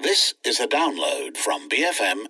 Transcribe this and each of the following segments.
This is a download from BFM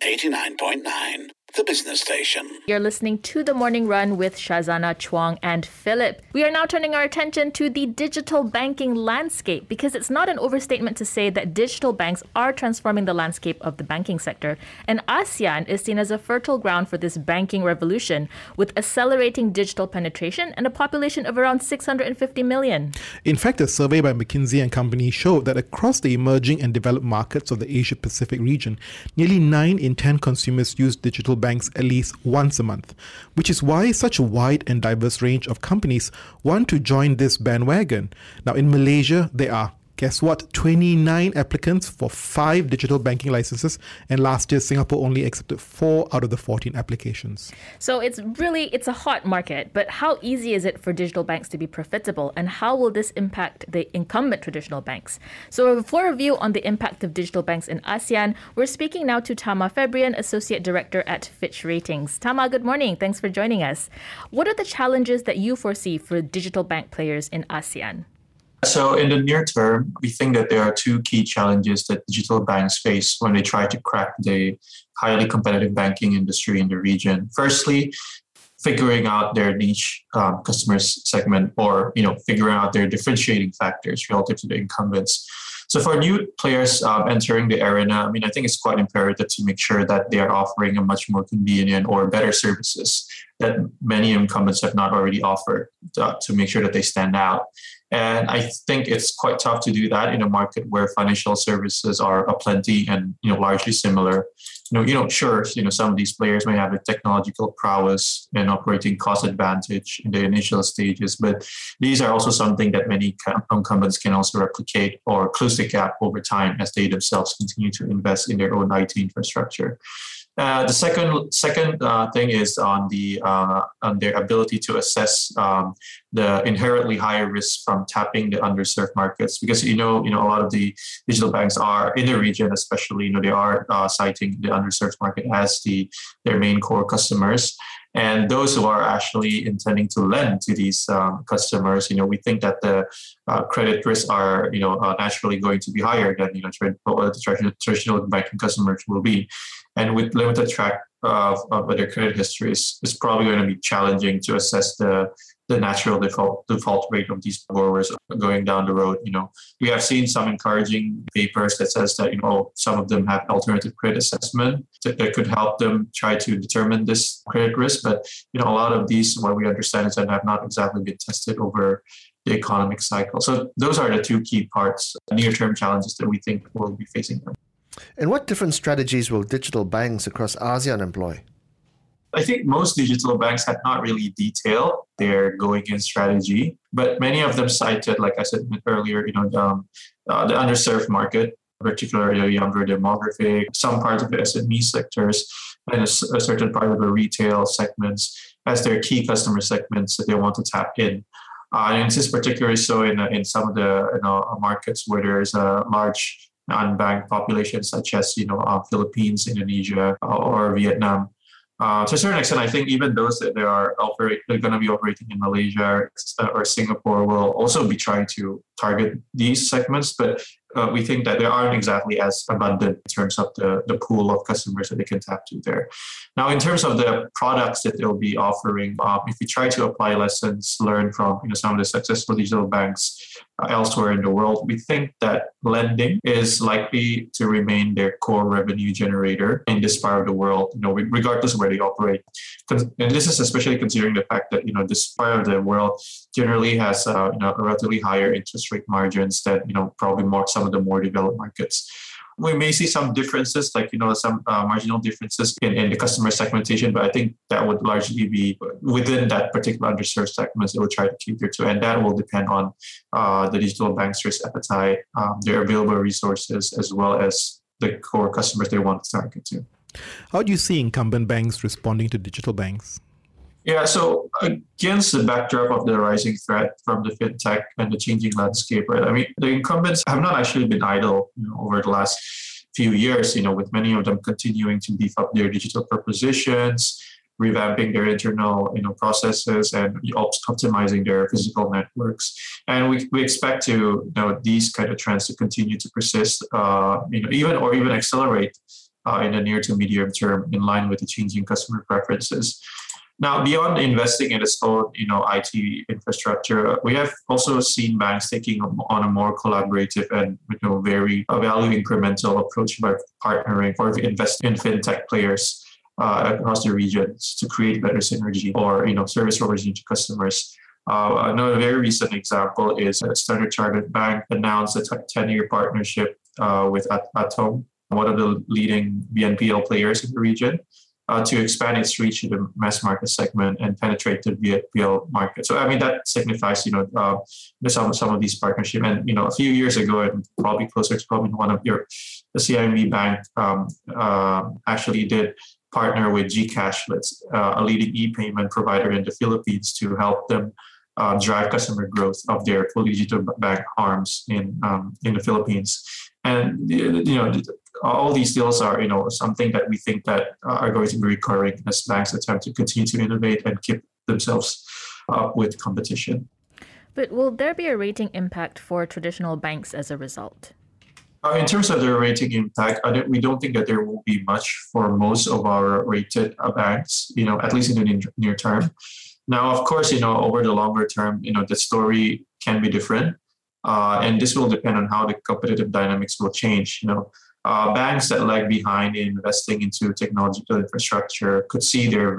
89.9, the business station. You're listening to The Morning Run with Shazana Chuang and Philip. We are now turning our attention to the digital banking landscape because it's not an overstatement to say that digital banks are transforming the landscape of the banking sector. And ASEAN is seen as a fertile ground for this banking revolution with accelerating digital penetration and a population of around 650 million. In fact, a survey by McKinsey and Company showed that across the emerging and developed markets of the Asia-Pacific region, nearly 9 in 10 consumers use digital banks at least once a month, which is why such a wide and diverse range of companies want to join this bandwagon. Now, in Malaysia, there are, guess what, 29 applicants for 5 digital banking licenses, and last year Singapore only accepted 4 out of the 14 applications. So it's a hot market, but how easy is it for digital banks to be profitable, and how will this impact the incumbent traditional banks? So for a view on the impact of digital banks in ASEAN, we're speaking now to Tama Febrian, Associate Director at Fitch Ratings. Tama, good morning. Thanks for joining us. What are the challenges that you foresee for digital bank players in ASEAN? So in the near term, we think that there are 2 key challenges that digital banks face when they try to crack the highly competitive banking industry in the region. Firstly, figuring out their niche customers segment, or figuring out their differentiating factors relative to the incumbents. So for new players entering the arena, I think it's quite imperative to make sure that they are offering a much more convenient or better services that many incumbents have not already offered to make sure that they stand out. And I think it's quite tough to do that in a market where financial services are aplenty and largely similar. Sure, some of these players may have a technological prowess and operating cost advantage in the initial stages, but these are also something that many incumbents can also replicate or close the gap over time as they themselves continue to invest in their own IT infrastructure. The second thing is on their ability to assess the inherently higher risk from tapping the underserved markets, because a lot of the digital banks are in the region, especially they are citing the underserved market as their main core customers. And those who are actually intending to lend to these customers, we think that the credit risks are, naturally going to be higher than the traditional banking customers will be. And with limited track of their credit histories, it's probably going to be challenging to assess the natural default rate of these borrowers going down the road. We have seen some encouraging papers that says that some of them have alternative credit assessment that could help them try to determine this credit risk. But a lot of these, what we understand, is that have not exactly been tested over the economic cycle. So those are the 2 key parts, near-term challenges that we think will be facing them. And what different strategies will digital banks across ASEAN employ? I think most digital banks have not really detailed their going-in strategy, but many of them cited, like I said earlier, the underserved market, particularly the younger demographic, some parts of the SME sectors, and a certain part of the retail segments as their key customer segments that they want to tap in. And this is particularly so in some of the markets where there is a large unbanked population, such as Philippines, Indonesia, or Vietnam. To a certain extent, I think even those that they're going to be operating in Malaysia or Singapore will also be trying to target these segments, but we think that they aren't exactly as abundant in terms of the pool of customers that they can tap to there. Now, in terms of the products that they'll be offering, if we try to apply lessons learned from some of the successful digital banks elsewhere in the world, we think that lending is likely to remain their core revenue generator in this part of the world, regardless of where they operate. And this is especially considering the fact that this part of the world generally has a relatively higher interest rate margins than probably some of the more developed markets. We may see some differences, like some marginal differences in the customer segmentation, but I think that would largely be within that particular underserved segments they will try to cater to, and that will depend on the digital bank's risk appetite, their available resources, as well as the core customers they want to target to. How do you see incumbent banks responding to digital banks? Yeah, so against the backdrop of the rising threat from the fintech and the changing landscape, right? The incumbents have not actually been idle over the last few years, with many of them continuing to beef up their digital propositions, revamping their internal processes and optimizing their physical networks. And we expect these kind of trends to continue to persist, even accelerate in the near to medium term, in line with the changing customer preferences. Now, beyond investing in its own, IT infrastructure, we have also seen banks taking on a more collaborative and, very value incremental approach by partnering or investing in fintech players across the regions to create better synergy or, service origin to customers. Another very recent example is Standard Chartered Bank announced a 10-year partnership with Atom, one of the leading BNPL players in the region, to expand its reach to the mass market segment and penetrate the BNPL market. So, that signifies, some of these partnerships. And, a few years ago, and probably closer to one of the CIMB Bank actually did partner with GCashlet, a leading e-payment provider in the Philippines, to help them drive customer growth of their fully digital bank arms in the Philippines. And all these deals are something that we think that are going to be recurring as banks attempt to continue to innovate and keep themselves up with competition. But will there be a rating impact for traditional banks as a result? In terms of the rating impact, we don't think that there will be much for most of our rated banks, at least in the near term. Now, of course, over the longer term, the story can be different. And this will depend on how the competitive dynamics will change. Banks that lag behind in investing into technological infrastructure could see their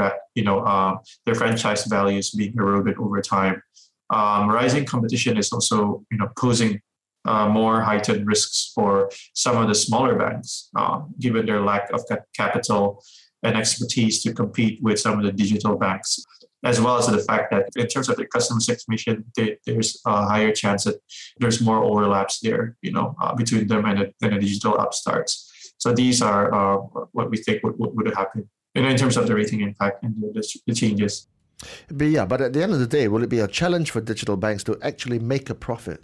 franchise values being eroded over time. Rising competition is also, posing more heightened risks for some of the smaller banks, given their lack of capital and expertise to compete with some of the digital banks, as well as the fact that in terms of the customer segmentation, there's a higher chance that there's more overlaps there, between them and the digital upstarts. So these are what we think would happen, in terms of the rating impact and the changes. But at the end of the day, will it be a challenge for digital banks to actually make a profit?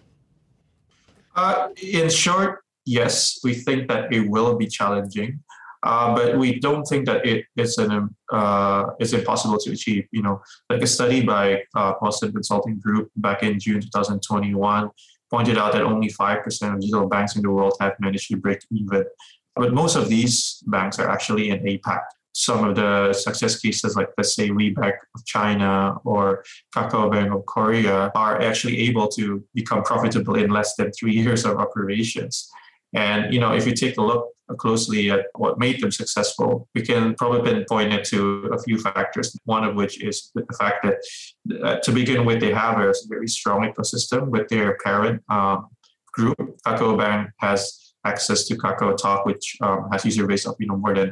In short, yes, we think that it will be challenging. But we don't think that it's impossible to achieve. Like a study by Boston Consulting Group back in June 2021 pointed out that only 5% of digital banks in the world have managed to break even. But most of these banks are actually in APAC. Some of the success cases, like let's say WeBank of China or KakaoBank of Korea, are actually able to become profitable in less than 3 years of operations. And, if you take a look closely at what made them successful, we can probably pinpoint it to a few factors. One of which is the fact that, to begin with, they have a very strong ecosystem with their parent group. KakaoBank has access to KakaoTalk, which has user base of more than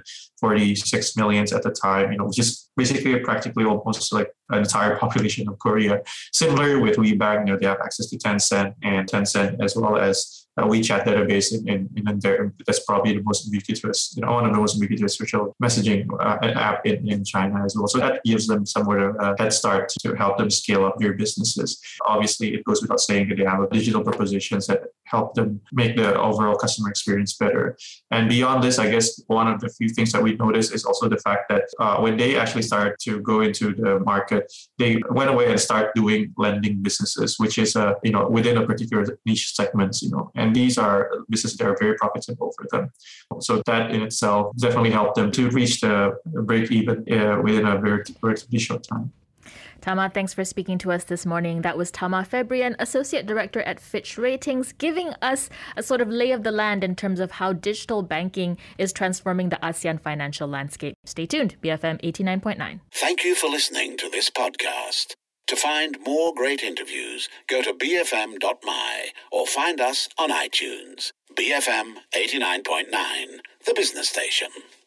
46 million at the time, which is basically practically almost like an entire population of Korea. Similar with WeBank, they have access to Tencent, as well as WeChat database in there. That's probably the most ubiquitous, one of the most ubiquitous social messaging app in China as well. So that gives them somewhat of a head start to help them scale up their businesses. Obviously, it goes without saying that they have digital propositions that help them make the overall customer experience better. And beyond this, I guess one of the few things that we noticed is also the fact that when they actually started to go into the market, they went away and start doing lending businesses, which is within a particular niche segment, and these are businesses that are very profitable for them. So that in itself definitely helped them to reach the break even within a very short time. Tama, thanks for speaking to us this morning. That was Tama Febrian, Associate Director at Fitch Ratings, giving us a sort of lay of the land in terms of how digital banking is transforming the ASEAN financial landscape. Stay tuned, BFM 89.9. Thank you for listening to this podcast. To find more great interviews, go to bfm.my or find us on iTunes. BFM 89.9, the business station.